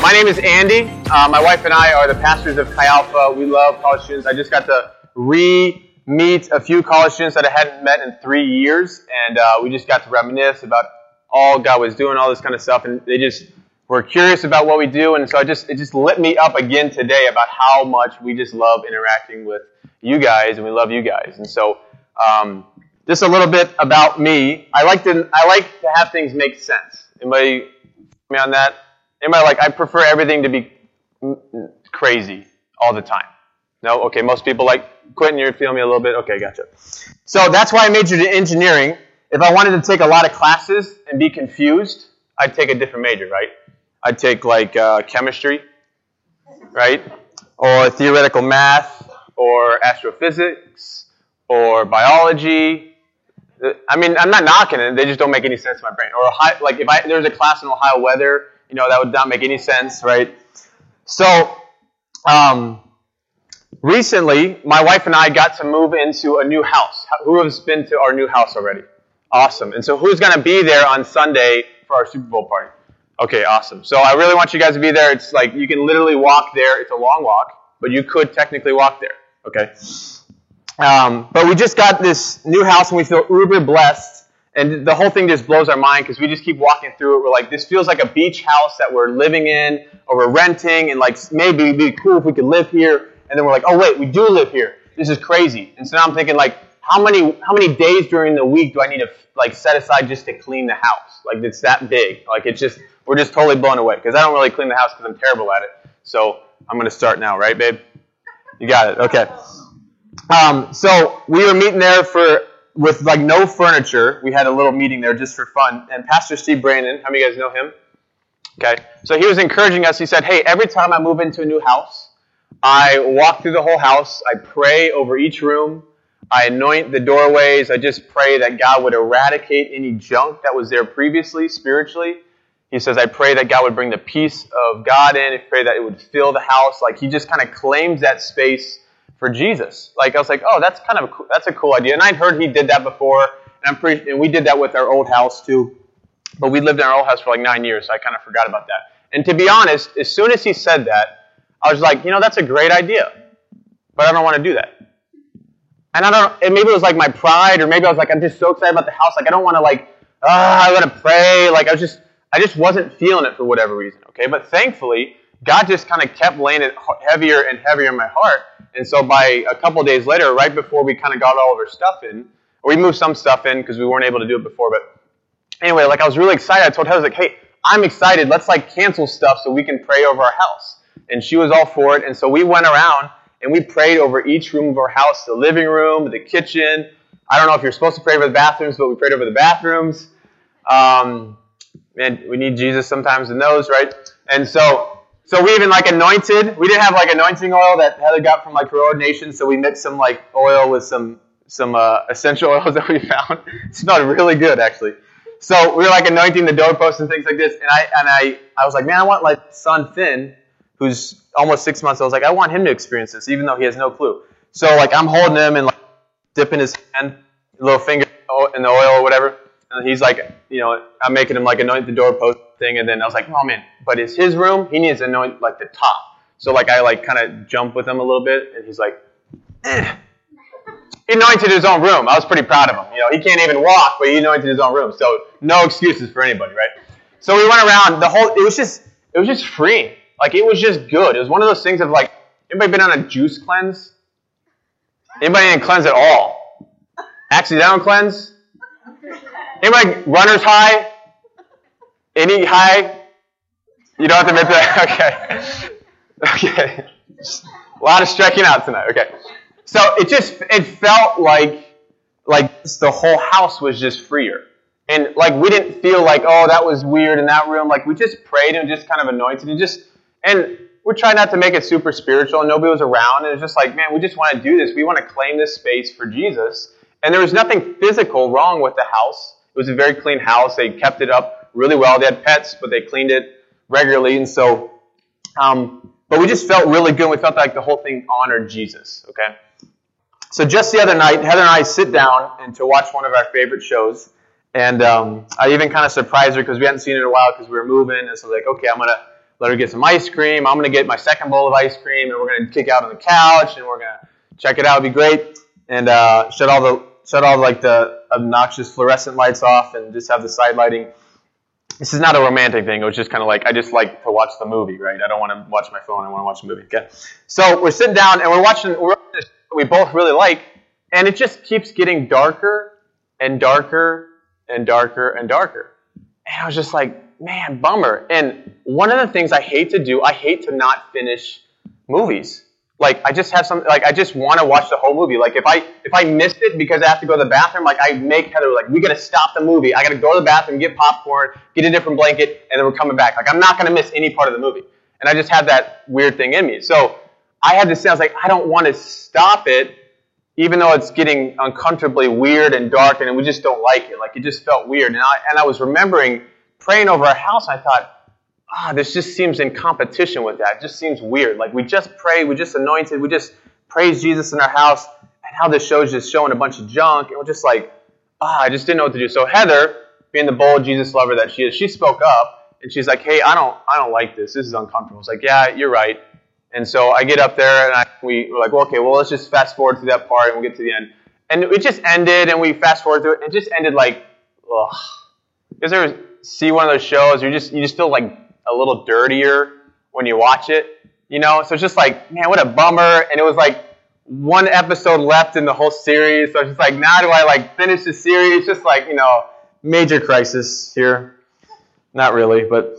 My name is Andy. My wife and I are the pastors of Chi Alpha. We love college students. I just got to re-meet a few college students that I hadn't met in 3 years, and we just got to reminisce about all God was doing, all this kind of stuff, and they just were curious about what we do, and so it just lit me up again today about how much we just love interacting with you guys, and we love you guys. And so just a little bit about me. I like to have things make sense. Anybody me on that? Anybody I prefer everything to be crazy all the time? No? Okay, most people Quentin, you're feeling me a little bit? Okay, gotcha. So that's why I majored in engineering. If I wanted to take a lot of classes and be confused, I'd take a different major, right? I'd take chemistry, right? Or theoretical math, or astrophysics, or biology. I mean, I'm not knocking it. They just don't make any sense in my brain. Or if there's a class in Ohio weather, that would not make any sense, right? So, recently, my wife and I got to move into a new house. Who has been to our new house already? Awesome. And so who's going to be there on Sunday for our Super Bowl party? Okay, awesome. So I really want you guys to be there. It's you can literally walk there. It's a long walk, but you could technically walk there, okay? But we just got this new house, and we feel uber blessed. And the whole thing just blows our mind because we just keep walking through it. We're like, this feels like a beach house that we're living in or we're renting, and maybe it'd be cool if we could live here. And then we're like, oh wait, we do live here. This is crazy. And so now I'm thinking how many days during the week do I need to set aside just to clean the house? It's that big. We're just totally blown away because I don't really clean the house because I'm terrible at it. So I'm going to start now, right, babe? You got it. Okay. So we were meeting there with no furniture. We had a little meeting there just for fun. And Pastor Steve Brandon, how many of you guys know him? Okay. So he was encouraging us. He said, hey, every time I move into a new house, I walk through the whole house. I pray over each room. I anoint the doorways. I just pray that God would eradicate any junk that was there previously, spiritually. He says, I pray that God would bring the peace of God in. I pray that it would fill the house. He just kind of claims that space for Jesus. I was like, oh, that's a cool idea. And I'd heard he did that before, and we did that with our old house too. But we lived in our old house for 9 years, so I kind of forgot about that. And to be honest, as soon as he said that, I was like, that's a great idea, but I don't want to do that. And and maybe it was my pride, or maybe I was I'm just so excited about the house, I don't want to I want to pray. I just wasn't feeling it for whatever reason, okay? But thankfully, God just kind of kept laying it heavier and heavier in my heart. And so by a couple days later, right before we kind of got all of our stuff in, or we moved some stuff in because we weren't able to do it before, but anyway, I was really excited. I told her, I was hey, I'm excited. Let's cancel stuff so we can pray over our house. And she was all for it. And so we went around and we prayed over each room of our house, the living room, the kitchen. I don't know if you're supposed to pray over the bathrooms, but we prayed over the bathrooms. Man, we need Jesus sometimes in those, right? And so we even anointed. We didn't have anointing oil that Heather got from her ordination, so we mixed some oil with some essential oils that we found. It smelled really good, actually. So we were anointing the doorposts and things like this, and I was like, man, I want son Finn, who's almost 6 months. I was like, I want him to experience this, even though he has no clue. So I'm holding him and dipping his hand, little finger in the oil or whatever, and he's I'm making him anoint the doorpost thing, and then I was like, oh man, but it's his room. He needs to anoint the top. So I kind of jump with him a little bit, and he's like, eh. He anointed his own room. I was pretty proud of him. He can't even walk, but he anointed his own room. So no excuses for anybody, right? So we went around it was just freeing. It was just good. It was one of those things of anybody been on a juice cleanse? Anybody didn't cleanse at all? Accidental cleanse? Anybody runner's high? Any high? You don't have to admit that? Okay. A lot of stretching out tonight. Okay. So it felt like the whole house was just freer. And we didn't feel oh, that was weird in that room. We just prayed and just kind of anointed and we tried not to make it super spiritual, and nobody was around, and it's just man, we just want to do this. We want to claim this space for Jesus. And there was nothing physical wrong with the house. It was a very clean house. They kept it up really well. They had pets, but they cleaned it regularly. And so, but we just felt really good. We felt like the whole thing honored Jesus, okay? So just the other night, Heather and I sit down and to watch one of our favorite shows. And I even kind of surprised her because we hadn't seen it in a while because we were moving. And so I was like, okay, I'm going to let her get some ice cream. I'm going to get my second bowl of ice cream, and we're going to kick out on the couch, and we're going to check it out. It'll be great. And shut all the obnoxious fluorescent lights off and just have the side lighting. This is not a romantic thing. It was just kind of like, I just like to watch the movie, right? I don't want to watch my phone. I want to watch the movie. Okay. So we're sitting down, and we're watching this we both really like, and it just keeps getting darker and darker and darker and darker. And I was just like, man, bummer. And one of the things I hate to do, I hate to not finish movies. Like, I just have I just want to watch the whole movie. Like, if I missed it because I have to go to the bathroom, like, I make Heather, like, we got to stop the movie. I got to go to the bathroom, get popcorn, get a different blanket, and then we're coming back. Like, I'm not going to miss any part of the movie. And I just have that weird thing in me. So I had to say, I was like, I don't want to stop it, even though it's getting uncomfortably weird and dark, and we just don't like it. Like, it just felt weird. And I was remembering praying over our house, and I thought, this just seems in competition with that. It just seems weird. Like, we just prayed, we just anointed, we just praised Jesus in our house, and how this show is just showing a bunch of junk. And we're just like, I just didn't know what to do. So Heather, being the bold Jesus lover that she is, she spoke up, and she's like, hey, I don't like this. This is uncomfortable. I was like, yeah, you're right. And so I get up there, and we were like, well, okay, well, let's just fast forward through that part, and we'll get to the end. And it just ended, and we fast forward through it, and it just ended like, ugh. You guys ever see one of those shows where you just feel like a little dirtier when you watch it, you know? So it's just like, man, what a bummer. And it was like one episode left in the whole series. So it's just like, now do I like finish the series? Just like, major crisis here. Not really, but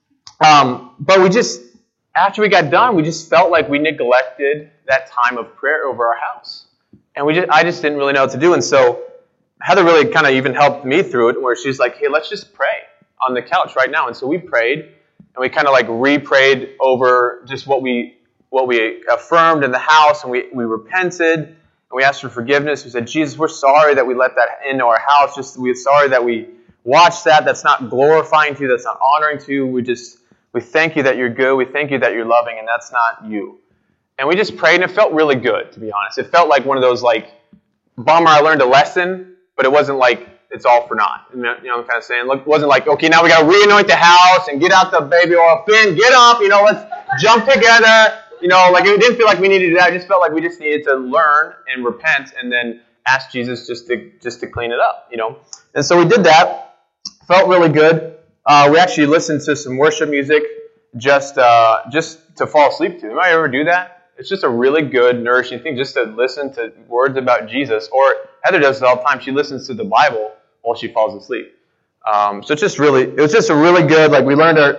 we just, after we got done, we just felt like we neglected that time of prayer over our house. And I just didn't really know what to do. And so Heather really kind of even helped me through it, where she's like, hey, let's just pray on the couch right now. And so we prayed. And we kind of like re-prayed over just what we affirmed in the house, and we repented, and we asked for forgiveness. We said, Jesus, we're sorry that we let that into our house. We're sorry that we watched that. That's not glorifying to you. That's not honoring to you. We thank you that you're good. We thank you that you're loving, and that's not you. And we just prayed, and it felt really good, to be honest. It felt like one of those like, bummer, I learned a lesson, but it wasn't like, it's all for naught. You know what I'm kind of saying? Look, it wasn't like, okay, now we got to re-anoint the house and get out the baby oil. Finn, get up, let's jump together. Like it didn't feel like we needed to do that. It just felt like we just needed to learn and repent and then ask Jesus just to clean it up, And so we did that. Felt really good. We actually listened to some worship music just to fall asleep to. Anybody ever do that? It's just a really good, nourishing thing just to listen to words about Jesus. Or Heather does it all the time. She listens to the Bible while she falls asleep. So it was just a really good, like we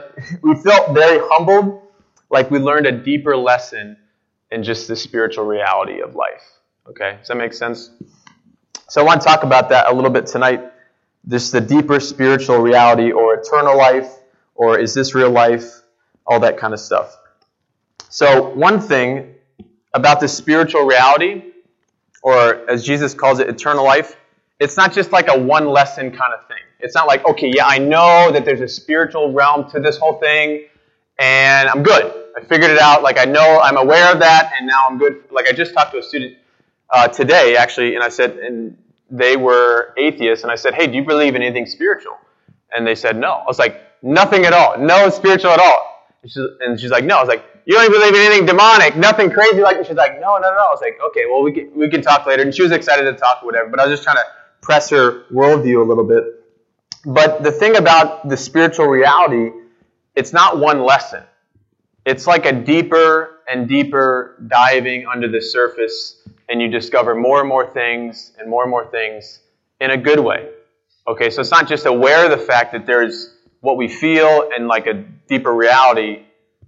felt very humbled, like we learned a deeper lesson in just the spiritual reality of life. Okay, does that make sense? So I want to talk about that a little bit tonight, just the deeper spiritual reality or eternal life, or is this real life, all that kind of stuff. So one thing about this spiritual reality, or as Jesus calls it, eternal life, it's not just like a one lesson kind of thing. It's not like, okay, yeah, I know that there's a spiritual realm to this whole thing, and I'm good. I figured it out. Like, I know, I'm aware of that, and now I'm good. Like, I just talked to a student today, actually, and I said, and they were atheists, and I said, hey, do you believe in anything spiritual? And they said, no. I was like, nothing at all. No spiritual at all. And she's like, no. I was like, you don't even believe in anything demonic, nothing crazy like that? She's like, no. I was like, okay, well, we can talk later. And she was excited to talk or whatever, but I was just trying to press her worldview a little bit. But the thing about the spiritual reality, it's not one lesson. It's like a deeper and deeper diving under the surface, and you discover more and more things in a good way. Okay, so it's not just aware of the fact that there's what we feel and like a deeper reality.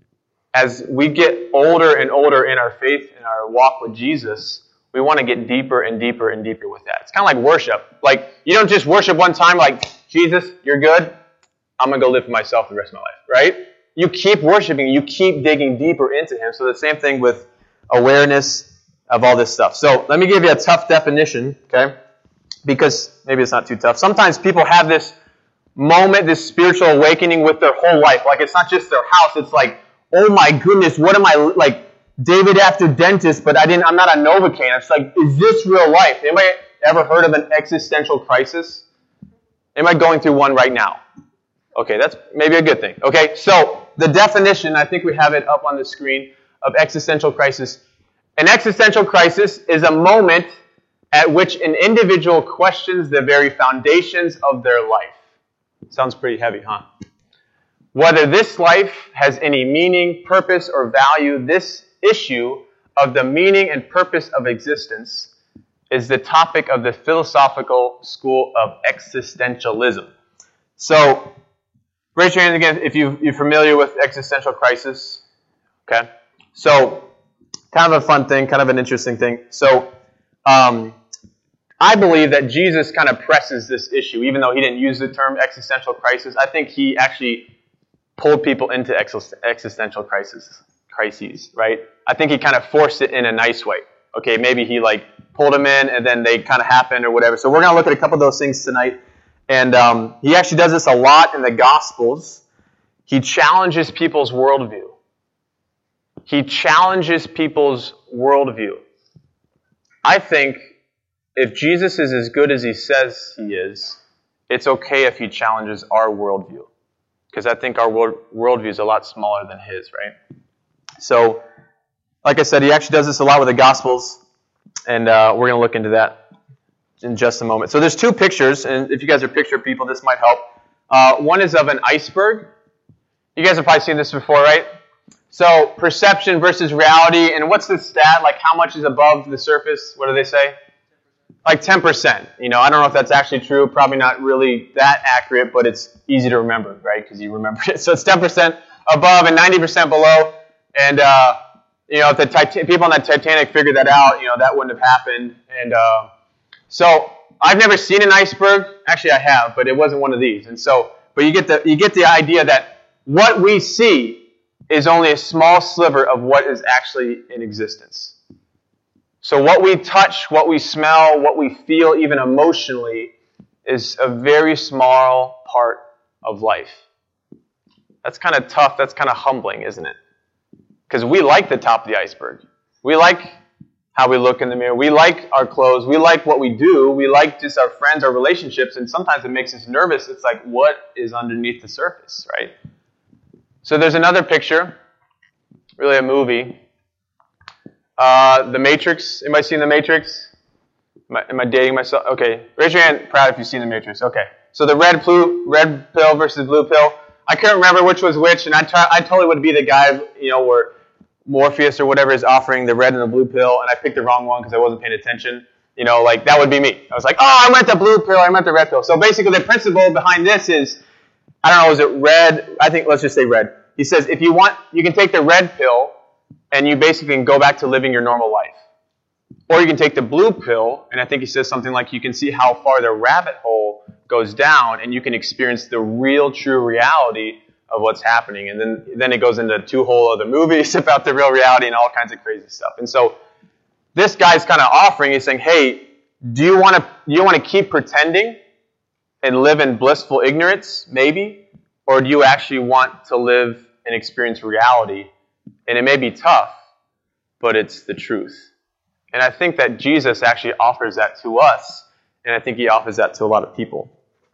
As we get older and older in our faith and our walk with Jesus, we want to get deeper and deeper and deeper with that. It's kind of like worship. Like, you don't just worship one time like, Jesus, you're good. I'm going to go live for myself the rest of my life, right? You keep worshiping. You keep digging deeper into Him. So the same thing with awareness of all this stuff. So let me give you a tough definition, okay? Because maybe it's not too tough. Sometimes people have this moment, this spiritual awakening with their whole life. Like, it's not just their house. It's like, oh my goodness, what am I, like, David after dentist, but I'm not a Novocaine. It's like, is this real life? Anybody ever heard of an existential crisis? Am I going through one right now? Okay, that's maybe a good thing. Okay, so the definition, I think we have it up on the screen, of existential crisis. An existential crisis is a moment at which an individual questions the very foundations of their life. Sounds pretty heavy, huh? Whether this life has any meaning, purpose, or value, this issue of the meaning and purpose of existence is the topic of the philosophical school of existentialism. So, raise your hand again if you're familiar with existential crisis. Okay? So, kind of a fun thing, kind of an interesting thing. So, I believe that Jesus kind of presses this issue, even though he didn't use the term existential crisis. I think he actually pulled people into existential crises, right? I think he kind of forced it in a nice way. Okay, maybe he like pulled them in and then they kind of happened or whatever. So we're going to look at a couple of those things tonight. And he actually does this a lot in the Gospels. He challenges people's worldview. He challenges people's worldview. I think if Jesus is as good as he says he is, it's okay if he challenges our worldview. Because I think our worldview is a lot smaller than his, right? So, like I said, he actually does this a lot with the Gospels. And we're going to look into that in just a moment. So there's two pictures, and if you guys are picture people, this might help. One is of an iceberg. You guys have probably seen this before, right? So perception versus reality, and what's the stat? Like how much is above the surface? What do they say? Like 10%. You know, I don't know if that's actually true. Probably not really that accurate, but it's easy to remember, right? Because you remember it. So it's 10% above and 90% below. And you know, if the people on that Titanic figured that out, you know, that wouldn't have happened. And so I've never seen an iceberg. Actually, I have, but it wasn't one of these. And so, but you get the idea that what we see is only a small sliver of what is actually in existence. So what we touch, what we smell, what we feel, even emotionally, is a very small part of life. That's kind of tough. That's kind of humbling, isn't it? Because we like the top of the iceberg. We like how we look in the mirror. We like our clothes. We like what we do. We like just our friends, our relationships, and sometimes it makes us nervous. It's like, what is underneath the surface, right? So there's another picture, really a movie. The Matrix. Anybody seen The Matrix? Am I dating myself? Okay. Raise your hand, proud if you've seen The Matrix. Okay. So the red pill versus blue pill. I couldn't remember which was which, and I totally would be the guy, you know, where Morpheus or whatever is offering the red and the blue pill, and I picked the wrong one because I wasn't paying attention. You know, like that would be me. I was like, oh, I meant the blue pill, I meant the red pill. So basically the principle behind this is, I don't know, is it red? I think, let's just say red. He says, if you want, you can take the red pill, and you basically can go back to living your normal life. Or you can take the blue pill, and I think he says something like you can see how far the rabbit hole goes down, and you can experience the real, true reality of what's happening. And then it goes into two whole other movies about the real reality and all kinds of crazy stuff. And so this guy's kind of offering, he's saying, hey, do you want to keep pretending and live in blissful ignorance, maybe? Or do you actually want to live and experience reality? And it may be tough, but it's the truth. And I think that Jesus actually offers that to us, and I think he offers that to a lot of people.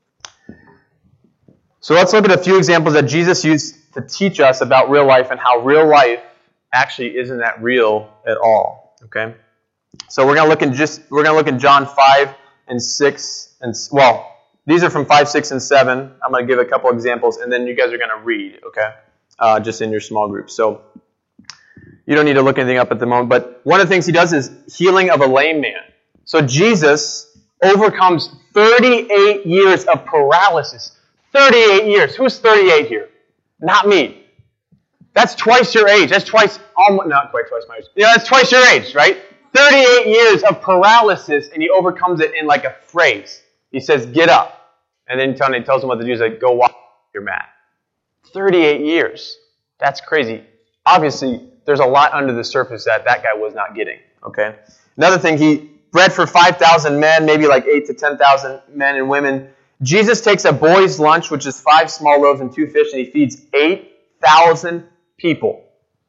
So let's look at a few examples that Jesus used to teach us about real life and how real life actually isn't that real at all. Okay? So we're going to look in John 5 and 6 and these are from 5, 6, and 7. I'm going to give a couple examples, and then you guys are going to read, okay? Just in your small group. So you don't need to look anything up at the moment. But one of the things he does is healing of a lame man. So Jesus overcomes 38 years of paralysis. 38 years. Who's 38 here? Not me. That's twice your age. That's not quite twice my age. Yeah, that's twice your age, right? 38 years of paralysis, and he overcomes it in like a phrase. He says, get up. And then he tells him what to do. He's like, go walk your mat. 38 years. That's crazy. Obviously, there's a lot under the surface that guy was not getting. Okay. Another thing, he bred for 5,000 men, maybe like 8 to 10,000 men and women. Jesus takes a boy's lunch, which is 5 small loaves and 2 fish, and he feeds 8,000 people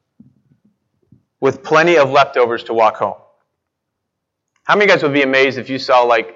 with plenty of leftovers to walk home. How many of you guys would be amazed if you saw like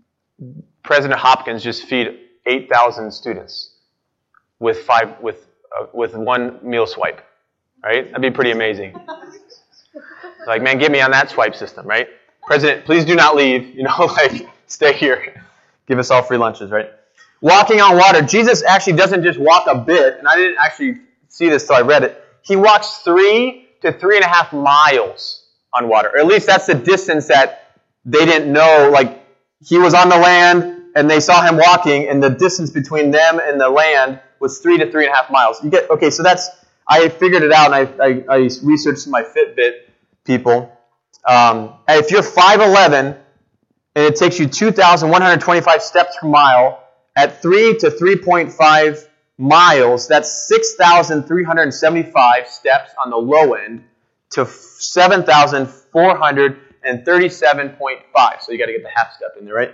President Hopkins just feed 8,000 students with with one meal swipe, right? That'd be pretty amazing. Like, man, get me on that swipe system, right? President, please do not leave. Like, stay here. Give us all free lunches, right? Walking on water. Jesus actually doesn't just walk a bit, and I didn't actually see this till I read it. He walks 3 to 3.5 miles on water. Or at least that's the distance that they didn't know. Like, he was on the land, and they saw him walking, and the distance between them and the land was 3 to 3.5 miles. So that's, I figured it out, and I researched my Fitbit people. If you're 5'11", and it takes you 2,125 steps per mile, at 3 to 3.5 miles, that's 6,375 steps on the low end to 7,437.5. So you got to get the half step in there, right?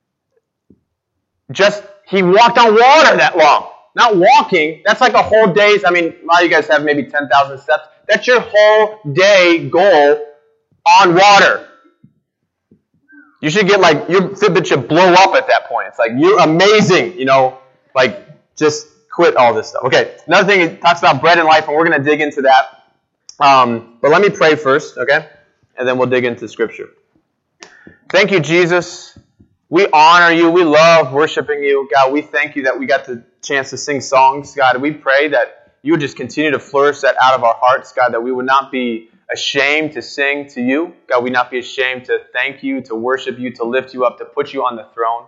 He walked on water that long. Not walking. That's like a whole day's. I mean, a lot of you guys have maybe 10,000 steps. That's your whole day goal on water. You should get your Fitbit should blow up at that point. It's like, you're amazing, just quit all this stuff. Okay, another thing, it talks about bread and life, and we're going to dig into that. But let me pray first, okay? And then we'll dig into Scripture. Thank you, Jesus. We honor you. We love worshiping you. God, we thank you that we got the chance to sing songs. God, we pray that you would just continue to flourish that out of our hearts, God, that we would not be ashamed to sing to you. God, we not be ashamed to thank you, to worship you, to lift you up, to put you on the throne.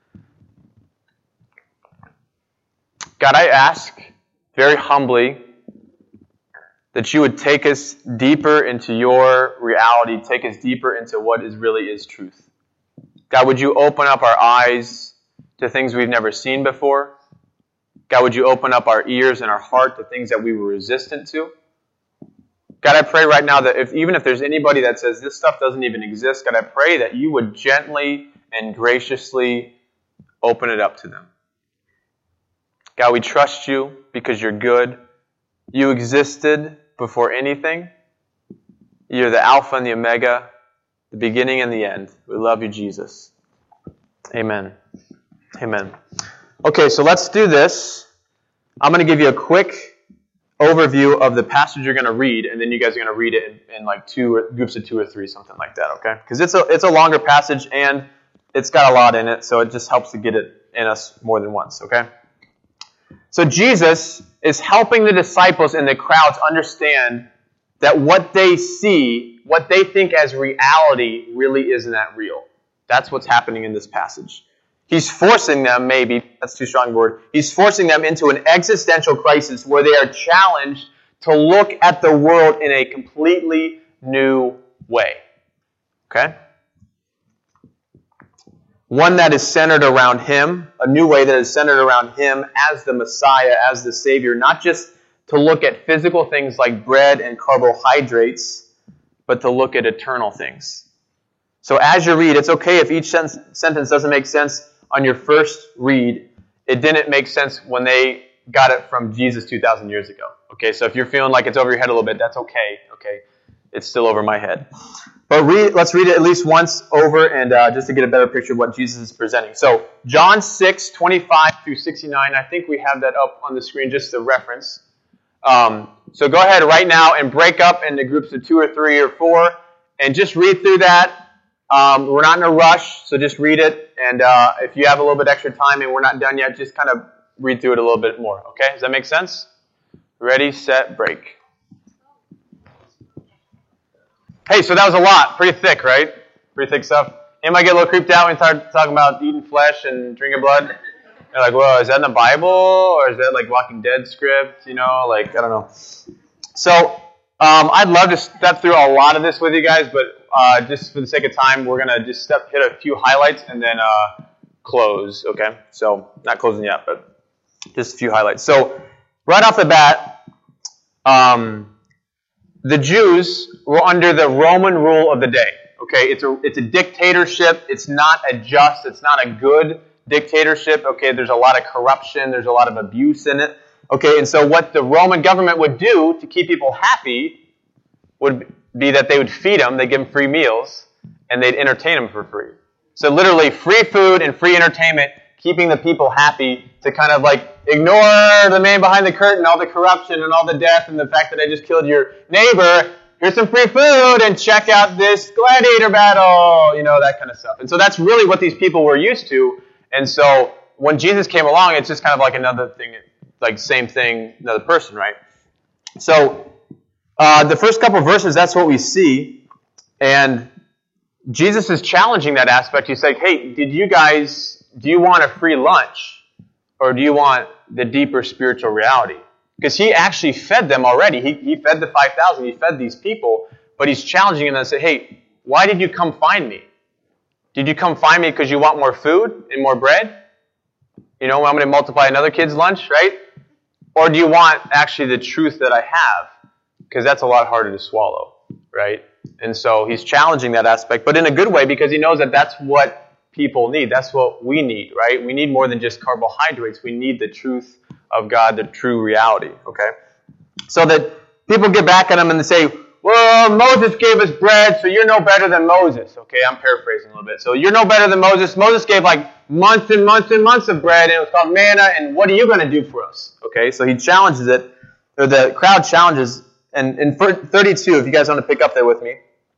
God, I ask very humbly that you would take us deeper into your reality, take us deeper into what really is truth. God, would you open up our eyes to things we've never seen before? God, would you open up our ears and our heart to things that we were resistant to? God, I pray right now that even if there's anybody that says this stuff doesn't even exist, God, I pray that you would gently and graciously open it up to them. God, we trust you because you're good. You existed before anything. You're the Alpha and the Omega, the beginning and the end. We love you, Jesus. Amen. Amen. Okay, so let's do this. I'm going to give you a quick overview of the passage you're going to read, and then you guys are going to read it in groups of 2 or 3, something like that, okay? Because it's a longer passage, and it's got a lot in it, so it just helps to get it in us more than once, okay? So Jesus is helping the disciples and the crowds understand that what they see, what they think as reality, really isn't that real. That's what's happening in this passage. He's forcing them, maybe, that's too strong a word, he's forcing them into an existential crisis where they are challenged to look at the world in a completely new way. Okay? One that is centered around Him, a new way that is centered around Him as the Messiah, as the Savior, not just to look at physical things like bread and carbohydrates, but to look at eternal things. So as you read, it's okay if each sentence doesn't make sense on your first read. It didn't make sense when they got it from Jesus 2,000 years ago. Okay, so if you're feeling like it's over your head a little bit, that's okay. Okay, it's still over my head. But let's read it at least once over, and just to get a better picture of what Jesus is presenting. So John 6:25 through 69. I think we have that up on the screen just to reference. So go ahead right now and break up into groups of 2 or 3 or 4, and just read through that. We're not in a rush, so just read it. And if you have a little bit extra time and we're not done yet, just kind of read through it a little bit more. Okay? Does that make sense? Ready, set, break. Hey, so that was a lot. Pretty thick, right? Pretty thick stuff. Anybody get a little creeped out when we start talking about eating flesh and drinking blood? They're like, well, is that in the Bible? Or is that like Walking Dead script? I don't know. So, I'd love to step through a lot of this with you guys, but just for the sake of time, we're going to just hit a few highlights and then close, okay? So, not closing yet, but just a few highlights. So, right off the bat, the Jews were under the Roman rule of the day, okay? It's a dictatorship. It's not it's not a good dictatorship, okay? There's a lot of corruption. There's a lot of abuse in it. Okay, and so what the Roman government would do to keep people happy would be that they would feed them, they'd give them free meals, and they'd entertain them for free. So literally, free food and free entertainment keeping the people happy to kind of like ignore the man behind the curtain, all the corruption and all the death and the fact that I just killed your neighbor. Here's some free food and check out this gladiator battle, that kind of stuff. And so that's really what these people were used to. And so when Jesus came along, it's just kind of like another thing, like same thing, another person, right? So the first couple of verses, that's what we see. And Jesus is challenging that aspect. He's like, hey, do you want a free lunch? Or do you want the deeper spiritual reality? Because he actually fed them already. He fed the 5,000. He fed these people. But he's challenging them and say, hey, why did you come find me? Did you come find me because you want more food and more bread? I'm going to multiply another kid's lunch, right? Or do you want actually the truth that I have? Because that's a lot harder to swallow, right? And so he's challenging that aspect, but in a good way, because he knows that that's what people need. That's what we need, right? We need more than just carbohydrates. We need the truth of God, the true reality, okay? So that people get back at him and they say, well, Moses gave us bread, so you're no better than Moses. Okay, I'm paraphrasing a little bit. So you're no better than Moses. Moses gave like months and months and months of bread, and it was called manna, and what are you going to do for us? Okay, so he challenges it, or the crowd challenges, and in 32, if you guys want to pick up there with me,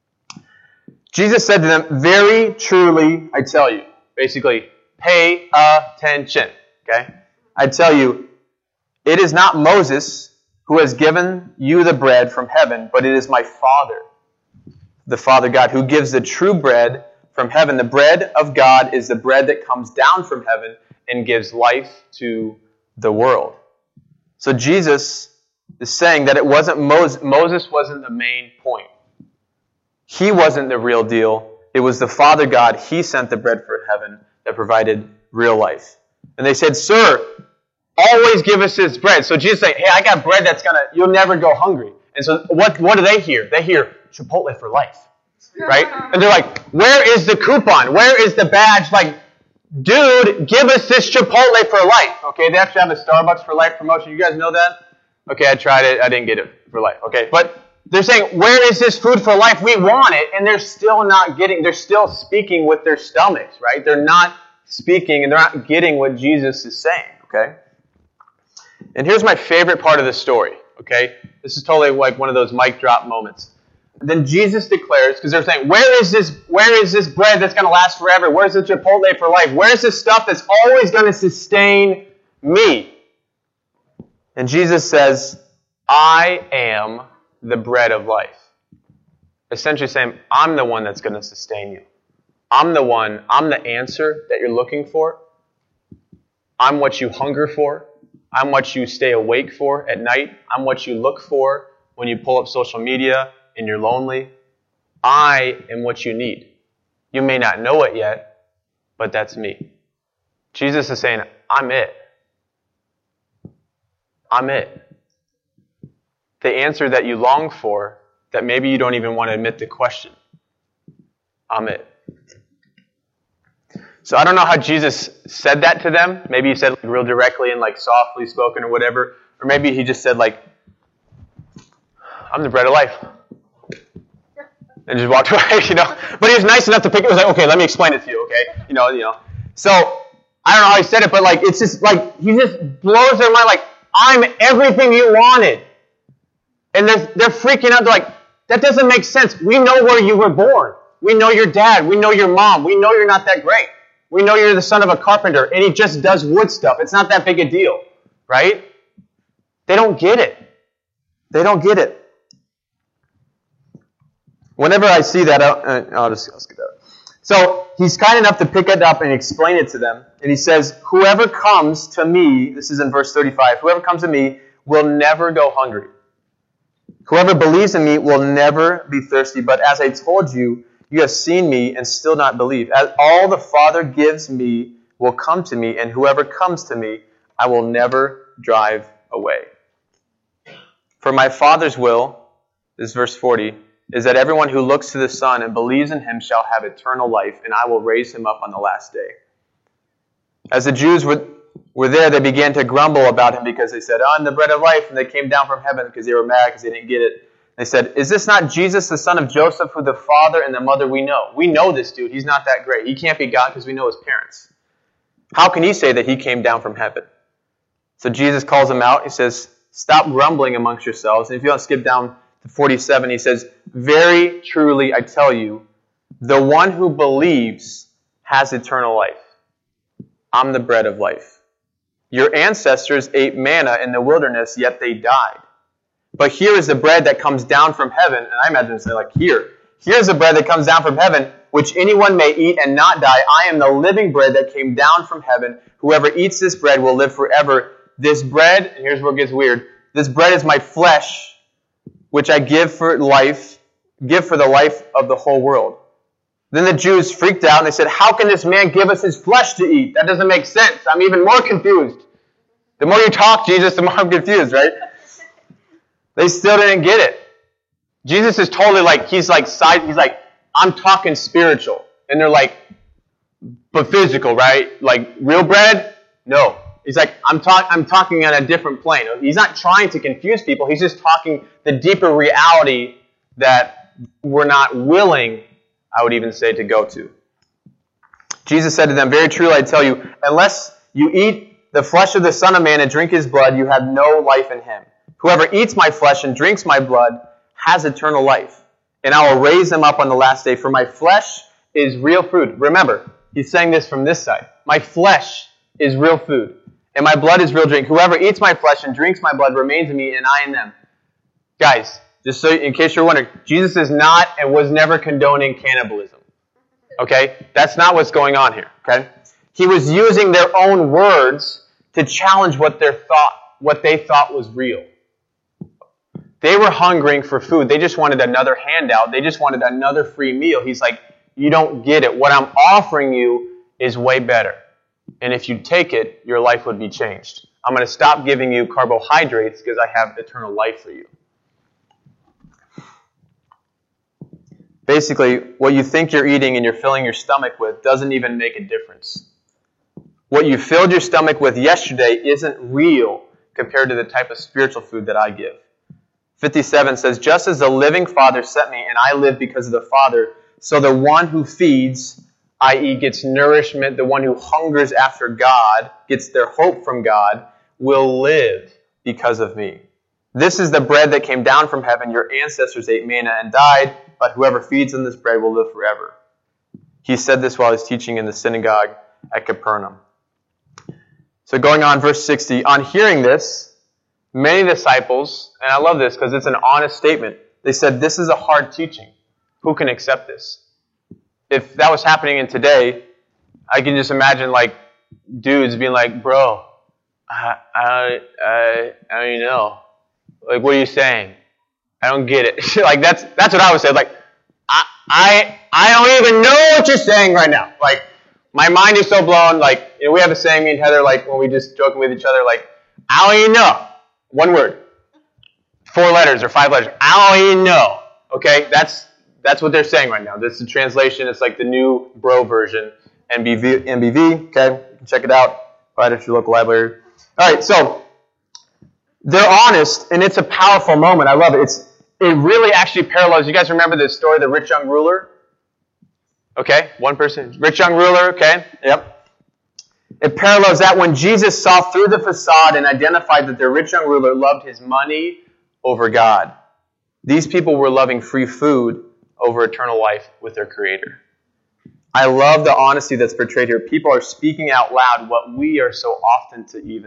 Jesus said to them, very truly, I tell you, basically, pay attention, okay? I tell you, it is not Moses who has given you the bread from heaven, but it is my Father, the Father God, who gives the true bread from heaven. The bread of God is the bread that comes down from heaven and gives life to the world. So Jesus is saying that it wasn't Moses wasn't the main point. He wasn't the real deal. It was the Father God. He sent the bread from heaven that provided real life. And they said, sir, always give us this bread. So Jesus said, hey, I got bread you'll never go hungry. And so what do they hear? They hear Chipotle for life, right? And they're like, where is the coupon? Where is the badge? Like, dude, give us this Chipotle for life. Okay, they actually have a Starbucks for life promotion. You guys know that? Okay, I tried it. I didn't get it for life. Okay, but they're saying, where is this food for life? We want it. And they're still they're still speaking with their stomachs, right? They're not speaking and they're not getting what Jesus is saying, okay? And here's my favorite part of the story, okay? This is totally like one of those mic drop moments. Then Jesus declares, because they're saying, where is this bread that's going to last forever? Where's the Chipotle for life? Where's this stuff that's always going to sustain me? And Jesus says, I am the bread of life. Essentially saying, I'm the one that's going to sustain you. I'm the answer that you're looking for. I'm what you hunger for. I'm what you stay awake for at night. I'm what you look for when you pull up social media and you're lonely. I am what you need. You may not know it yet, but that's me. Jesus is saying, I'm it. I'm it. The answer that you long for, that maybe you don't even want to admit the question. I'm it. So I don't know how Jesus said that to them. Maybe he said like real directly and like softly spoken or whatever. Or maybe he just said like, I'm the bread of life. And just walked away, But he was nice enough to pick it. He was like, okay, let me explain it to you, okay? So I don't know how he said it, but like it's just like he just blows their mind like, I'm everything you wanted. And they're freaking out. They're like, that doesn't make sense. We know where you were born. We know your dad. We know your mom. We know you're not that great. We know you're the son of a carpenter, and he just does wood stuff. It's not that big a deal, right? They don't get it. They don't get it. Whenever I see that, I'll skip that. So he's kind enough to pick it up and explain it to them. And he says, whoever comes to me, this is in verse 35, whoever comes to me will never go hungry. Whoever believes in me will never be thirsty. But as I told you, you have seen me and still not believe. As all the Father gives me will come to me, and whoever comes to me, I will never drive away. For my Father's will, this is verse 40, is that everyone who looks to the Son and believes in him shall have eternal life, and I will raise him up on the last day. As the Jews were there, they began to grumble about him because they said, I'm the bread of life, and they came down from heaven because they were mad because they didn't get it. They said, is this not Jesus, the son of Joseph, who the father and the mother we know? We know this dude. He's not that great. He can't be God because we know his parents. How can he say that he came down from heaven? So Jesus calls him out. He says, stop grumbling amongst yourselves. And if you want to skip down to 47, he says, very truly I tell you, the one who believes has eternal life. I'm the bread of life. Your ancestors ate manna in the wilderness, yet they died. But here is the bread that comes down from heaven. And I imagine it's like here. Here's the bread that comes down from heaven, which anyone may eat and not die. I am the living bread that came down from heaven. Whoever eats this bread will live forever. This bread, and here's where it gets weird, this bread is my flesh, which I give for the life of the whole world. Then the Jews freaked out and they said, how can this man give us his flesh to eat? That doesn't make sense. I'm even more confused. The more you talk, Jesus, the more I'm confused, right? They still didn't get it. Jesus is totally like, he's like, I'm talking spiritual. And they're like, but physical, right? Like real bread? No. He's like, I'm talking on a different plane. He's not trying to confuse people. He's just talking the deeper reality that we're not willing, I would even say, to go to. Jesus said to them, very truly I tell you, unless you eat the flesh of the Son of Man and drink his blood, you have no life in him. Whoever eats my flesh and drinks my blood has eternal life, and I will raise them up on the last day. For my flesh is real food. Remember, he's saying this from this side. My flesh is real food, and my blood is real drink. Whoever eats my flesh and drinks my blood remains in me, and I in them. Guys, just so in case you're wondering, Jesus is not and was never condoning cannibalism. Okay? That's not what's going on here. Okay? He was using their own words to challenge what they thought was real. They were hungering for food. They just wanted another handout. They just wanted another free meal. He's like, you don't get it. What I'm offering you is way better. And if you take it, your life would be changed. I'm going to stop giving you carbohydrates because I have eternal life for you. Basically, what you think you're eating and you're filling your stomach with doesn't even make a difference. What you filled your stomach with yesterday isn't real compared to the type of spiritual food that I give. 57 says, just as the living Father sent me, and I live because of the Father, so the one who feeds, i.e. gets nourishment, the one who hungers after God, gets their hope from God, will live because of me. This is the bread that came down from heaven. Your ancestors ate manna and died, but whoever feeds on this bread will live forever. He said this while he was teaching in the synagogue at Capernaum. So going on, verse 60, on hearing this, many disciples, and I love this because it's an honest statement, they said, this is a hard teaching. Who can accept this? If that was happening in today, I can just imagine like dudes being like, bro, I don't even know. Like, what are you saying? I don't get it. Like, that's what I would say. Like, I don't even know what you're saying right now. Like, my mind is so blown. Like, you know, we have a saying, me and Heather, like, when we just joking with each other, like, I don't even know. One word. 4 letters or 5 letters. I don't even know. Okay? That's what they're saying right now. This is the translation. It's like the new bro version. NBV. Okay? You can check it out. Right at your local library. All right, so they're honest, and it's a powerful moment. I love it. It really actually parallels. You guys remember the story of the rich young ruler? Okay, one person. Rich young ruler, okay? Yep. It parallels that when Jesus saw through the facade and identified that the rich young ruler loved his money over God. These people were loving free food over eternal life with their Creator. I love the honesty that's portrayed here. People are speaking out loud what we are so often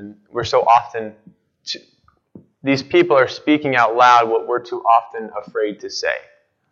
these people are speaking out loud what we're too often afraid to say.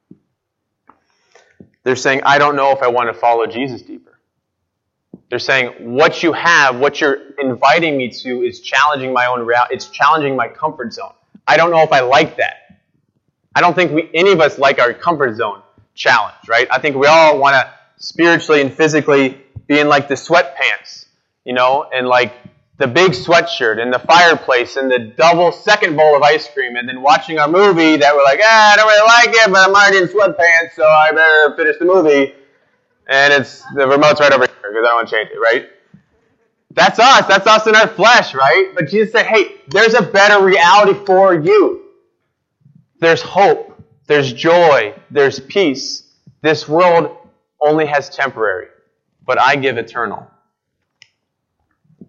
They're saying, I don't know if I want to follow Jesus deeper. They're saying, what you have, what you're inviting me to is challenging my own reality. It's challenging my comfort zone. I don't know if I like that. I don't think any of us like our comfort zone challenge, right? I think we all want to spiritually and physically be in like the sweatpants, you know, and like the big sweatshirt and the fireplace and the double second bowl of ice cream and then watching a movie that we're like, I don't really like it, but I'm already in sweatpants, so I better finish the movie. And the remote's right over here because I don't want to change it, right? That's us. That's us in our flesh, right? But Jesus said, hey, there's a better reality for you. There's hope. There's joy. There's peace. This world only has temporary, but I give eternal.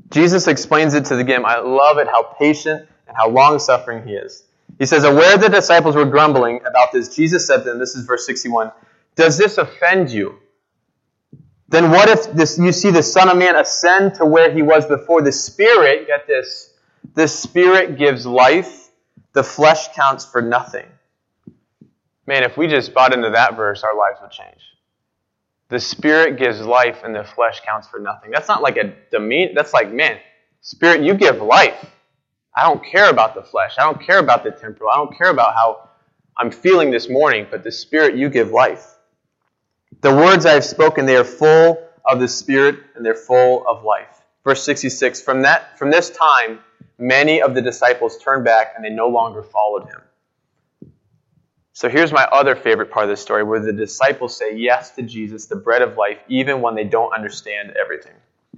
Jesus explains it to them. I love it, how patient and how long-suffering he is. He says, aware the disciples were grumbling about this, Jesus said to them, this is verse 61, does this offend you? Then what if you see the Son of Man ascend to where he was before? The Spirit, get this, the Spirit gives life, the flesh counts for nothing. Man, if we just bought into that verse, our lives would change. The Spirit gives life and the flesh counts for nothing. That's not like a demean. That's like, man, Spirit, you give life. I don't care about the flesh. I don't care about the temporal. I don't care about how I'm feeling this morning, but the Spirit, you give life. The words I have spoken, they are full of the Spirit and they're full of life. Verse 66, from this time, many of the disciples turned back and they no longer followed him. So here's my other favorite part of this story, where the disciples say yes to Jesus, the bread of life, even when they don't understand everything.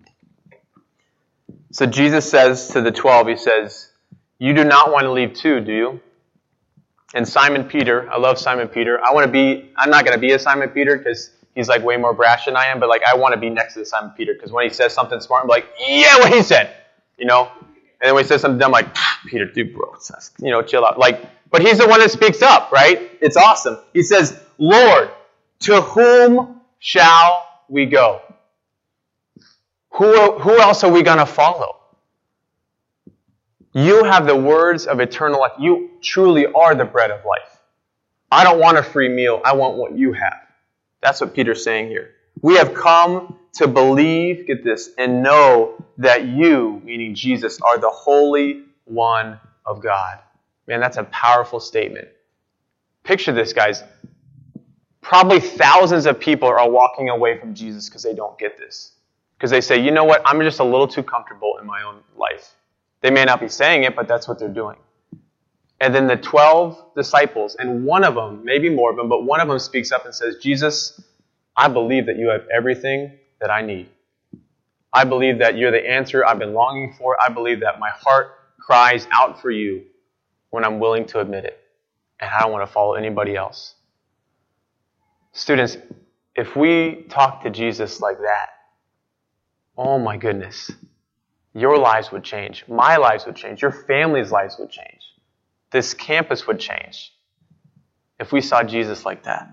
So Jesus says to the 12, he says, you do not want to leave too, do you? And Simon Peter, I love Simon Peter. I'm not going to be a Simon Peter because he's like way more brash than I am, but like I want to be next to the Simon Peter because when he says something smart, I'm like, yeah, what he said, you know? And then when he says something dumb, I'm like, Peter, dude, bro, chill out. But he's the one that speaks up, right? It's awesome. He says, Lord, to whom shall we go? Who else are we going to follow? You have the words of eternal life. You truly are the bread of life. I don't want a free meal. I want what you have. That's what Peter's saying here. We have come to believe, get this, and know that you, meaning Jesus, are the Holy One of God. Man, that's a powerful statement. Picture this, guys. Probably thousands of people are walking away from Jesus because they don't get this. Because they say, you know what, I'm just a little too comfortable in my own life. They may not be saying it, but that's what they're doing. And then the 12 disciples, and one of them, maybe more of them, but one of them speaks up and says, Jesus, I believe that you have everything that I need. I believe that you're the answer I've been longing for. I believe that my heart cries out for you when I'm willing to admit it. And I don't want to follow anybody else. Students, if we talk to Jesus like that, oh my goodness, your lives would change. My lives would change. Your family's lives would change. This campus would change if we saw Jesus like that.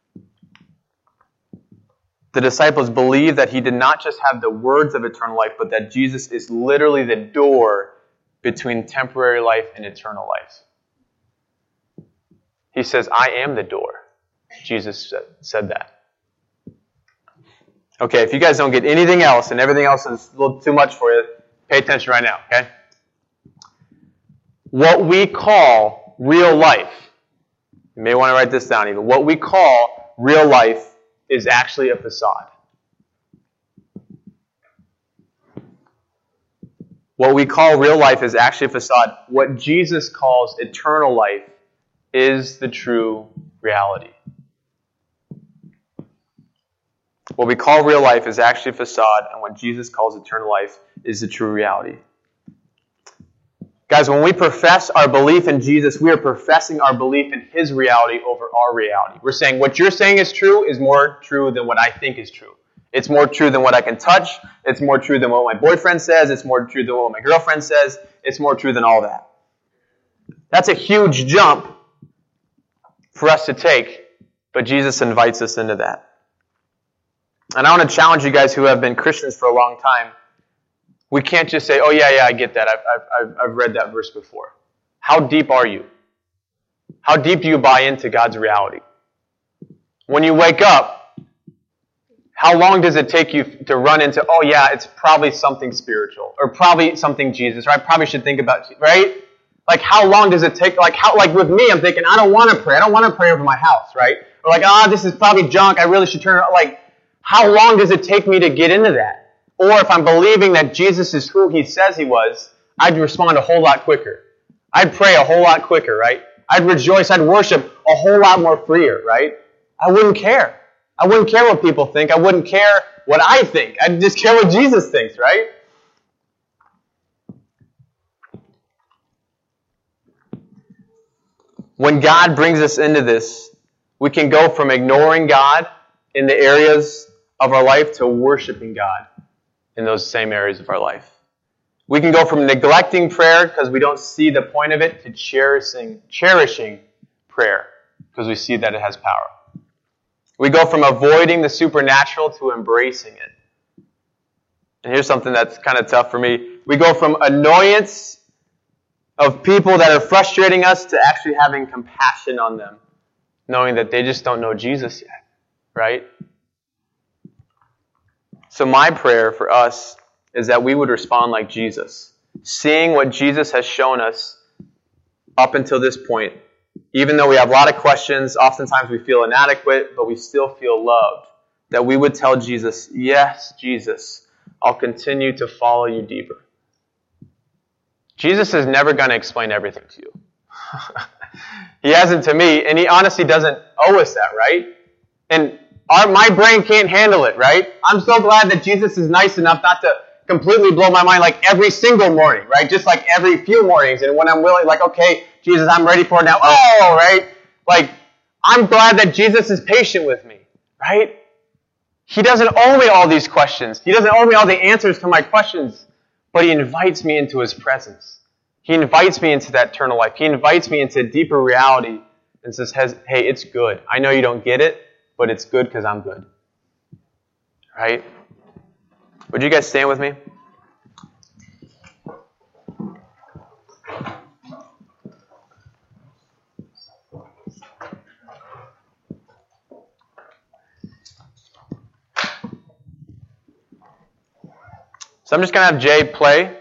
The disciples believed that he did not just have the words of eternal life, but that Jesus is literally the door between temporary life and eternal life. He says, I am the door. Jesus said that. Okay, if you guys don't get anything else and everything else is a little too much for you, pay attention right now, okay? What we call real life, you may want to write this down even, what we call real life is actually a facade. What we call real life is actually a facade. What Jesus calls eternal life is the true reality. What we call real life is actually a facade, and what Jesus calls eternal life is the true reality. Guys, when we profess our belief in Jesus, we are professing our belief in His reality over our reality. We're saying what you're saying is true is more true than what I think is true. It's more true than what I can touch. It's more true than what my boyfriend says. It's more true than what my girlfriend says. It's more true than all that. That's a huge jump for us to take, but Jesus invites us into that. And I want to challenge you guys who have been Christians for a long time. We can't just say, oh yeah, I get that. I've read that verse before. How deep are you? How deep do you buy into God's reality? When you wake up, how long does it take you to run into, oh yeah, it's probably something spiritual, or probably something Jesus, or I probably should think about, right? Like how long does it take, like with me, I'm thinking, I don't want to pray. I don't want to pray over my house, right? Or like, this is probably junk. I really should turn it, like, how long does it take me to get into that? Or if I'm believing that Jesus is who He says He was, I'd respond a whole lot quicker. I'd pray a whole lot quicker, right? I'd rejoice, I'd worship a whole lot more freer, right? I wouldn't care. I wouldn't care what people think. I wouldn't care what I think. I'd just care what Jesus thinks, right? When God brings us into this, we can go from ignoring God in the areas of our life to worshiping God in those same areas of our life. We can go from neglecting prayer because we don't see the point of it to cherishing prayer because we see that it has power. We go from avoiding the supernatural to embracing it. And here's something that's kind of tough for me. We go from annoyance of people that are frustrating us to actually having compassion on them, knowing that they just don't know Jesus yet, right? So my prayer for us is that we would respond like Jesus, seeing what Jesus has shown us up until this point. Even though we have a lot of questions, oftentimes we feel inadequate, but we still feel loved. That we would tell Jesus, yes, Jesus, I'll continue to follow you deeper. Jesus is never going to explain everything to you. He hasn't to me, and he honestly doesn't owe us that, right? And my brain can't handle it, right? I'm so glad that Jesus is nice enough not to completely blow my mind like every single morning, right? Just like every few mornings. And when I'm really like, okay, Jesus, I'm ready for it now. Oh, right? Like, I'm glad that Jesus is patient with me, right? He doesn't owe me all these questions. He doesn't owe me all the answers to my questions. But he invites me into his presence. He invites me into that eternal life. He invites me into deeper reality and says, hey, it's good. I know you don't get it, but it's good because I'm good. Right? Would you guys stand with me? So I'm just going to have Jay play.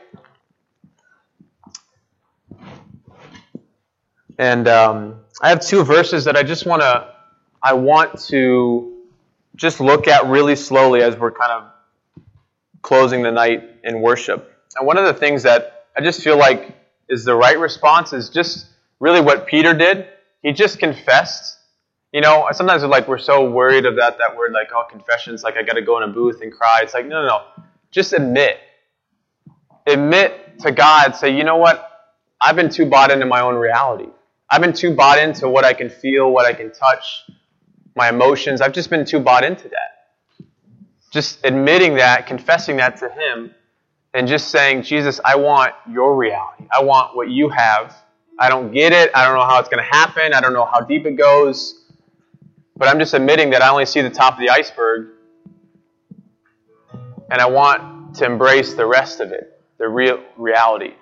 And I have two verses that I want to just look at really slowly as we're kind of closing the night in worship. And one of the things that I just feel like is the right response is just really what Peter did. He just confessed. You know, sometimes we're so worried of that word, like, oh, confessions, like I got to go in a booth and cry. It's like, no. Just admit. Admit to God. Say, you know what? I've been too bought into my own reality. I've been too bought into what I can feel, what I can touch, my emotions. I've just been too bought into that. Just admitting that, confessing that to Him, and just saying, Jesus, I want your reality. I want what you have. I don't get it. I don't know how it's going to happen. I don't know how deep it goes. But I'm just admitting that I only see the top of the iceberg. And I want to embrace the rest of it, the real reality.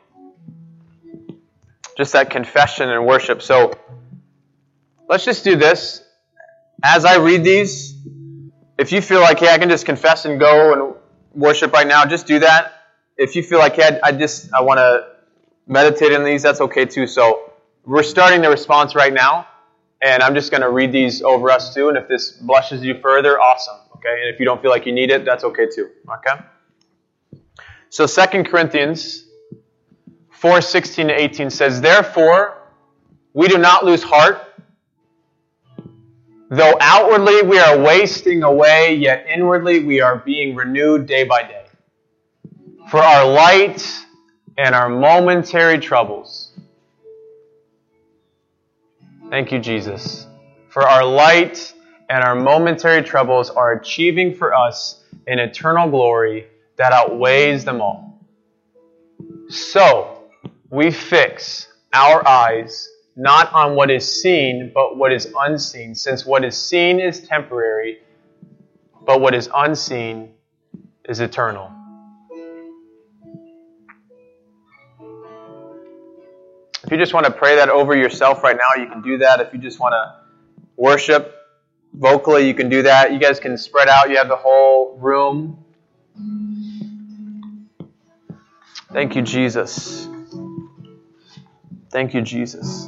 Just that confession and worship. So let's just do this. As I read these, if you feel like, hey, I can just confess and go and worship right now, just do that. If you feel like, hey, I want to meditate on these, that's okay too. So we're starting the response right now, and I'm just going to read these over us too. And if this blushes you further, awesome. Okay, and if you don't feel like you need it, that's okay too. Okay. So 2 Corinthians 4:16-18 says, therefore, we do not lose heart. Though outwardly we are wasting away, yet inwardly we are being renewed day by day. For our light and our momentary troubles. Thank you, Jesus. For our light and our momentary troubles are achieving for us an eternal glory that outweighs them all. So, we fix our eyes not on what is seen, but what is unseen, since what is seen is temporary, but what is unseen is eternal. If you just want to pray that over yourself right now, you can do that. If you just want to worship vocally, you can do that. You guys can spread out. You have the whole room. Thank you, Jesus. Thank you, Jesus.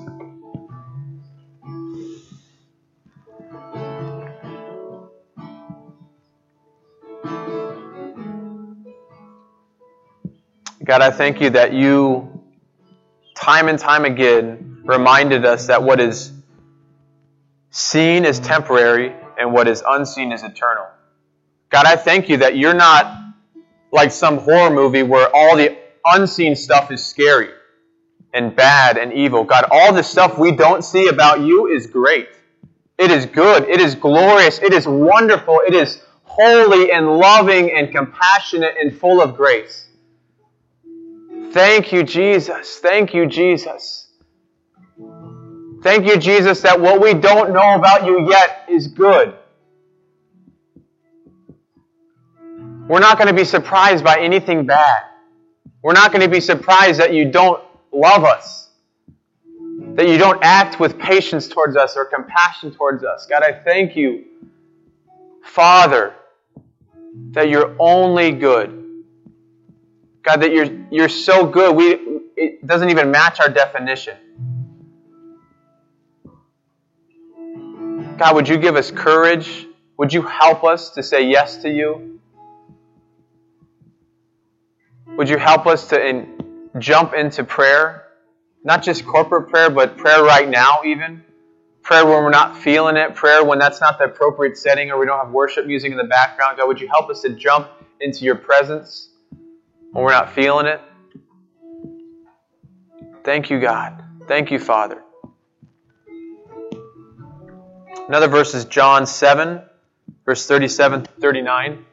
God, I thank you that you, time and time again, reminded us that what is seen is temporary and what is unseen is eternal. God, I thank you that you're not like some horror movie where all the unseen stuff is scary and bad and evil. God, all the stuff we don't see about you is great. It is good. It is glorious. It is wonderful. It is holy and loving and compassionate and full of grace. Thank you, Jesus. Thank you, Jesus. Thank you, Jesus, that what we don't know about you yet is good. We're not going to be surprised by anything bad. We're not going to be surprised that you don't love us, that you don't act with patience towards us or compassion towards us. God, I thank you, Father, that you're only good. God, that you're so good, it doesn't even match our definition. God, would you give us courage? Would you help us to say yes to you? Would you help us to jump into prayer? Not just corporate prayer, but prayer right now even. Prayer when we're not feeling it. Prayer when that's not the appropriate setting or we don't have worship music in the background. God, would you help us to jump into your presence when we're not feeling it? Thank you, God. Thank you, Father. Another verse is John 7, verse 37-39.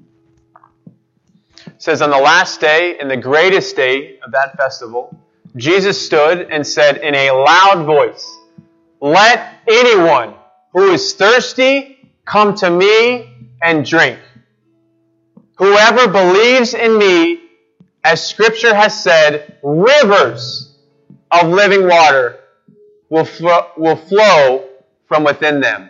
It says, on the last day, and the greatest day of that festival, Jesus stood and said in a loud voice, let anyone who is thirsty come to me and drink. Whoever believes in me, as Scripture has said, rivers of living water will flow from within them.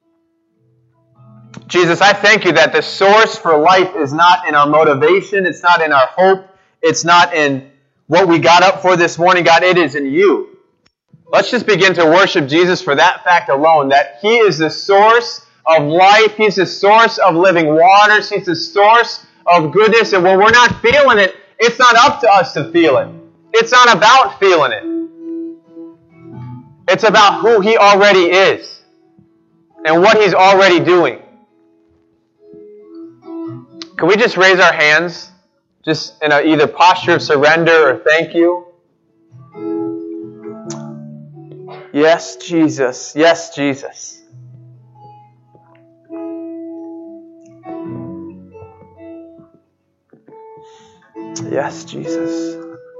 Jesus, I thank you that the source for life is not in our motivation, it's not in our hope, it's not in what we got up for this morning. God, it is in you. Let's just begin to worship Jesus for that fact alone, that He is the source of life, He's the source of living waters, He's the source of goodness, and when we're not feeling it, it's not up to us to feel it. It's not about feeling it. It's about who He already is and what He's already doing. Can we just raise our hands, just in either posture of surrender or thank you? Yes, Jesus. Yes, Jesus. Yes, Jesus.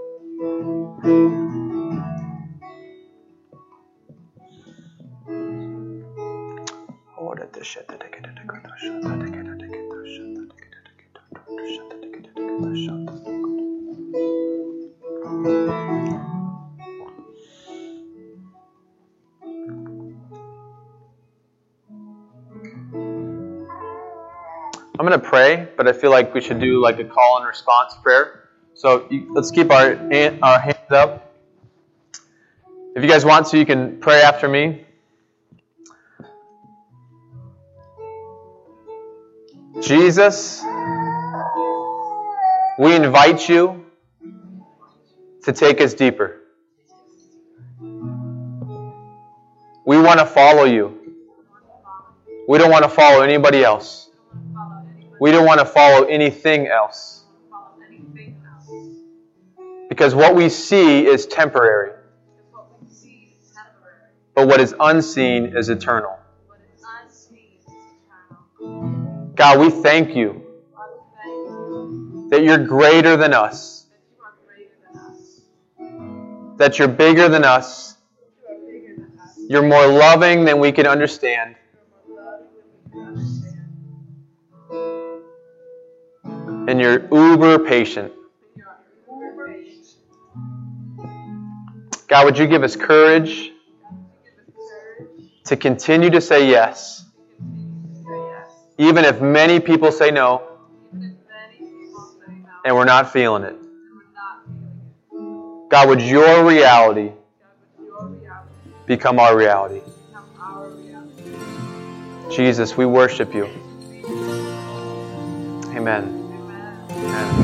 I'm going to pray, but I feel like we should do like a call and response prayer. So let's keep our hands up. If you guys want to, you can pray after me. Jesus, we invite you to take us deeper. We want to follow you. We don't want to follow anybody else. We don't want to follow anything else. Because what we see is temporary. But what is unseen is eternal. God, we thank you that you're greater than us. That you're bigger than us. You're more loving than we can understand. And you're uber patient. God, would you give us courage to continue to say yes, even if many people say no, and we're not feeling it. God, would your reality become our reality? Jesus, we worship you. Amen. Amen.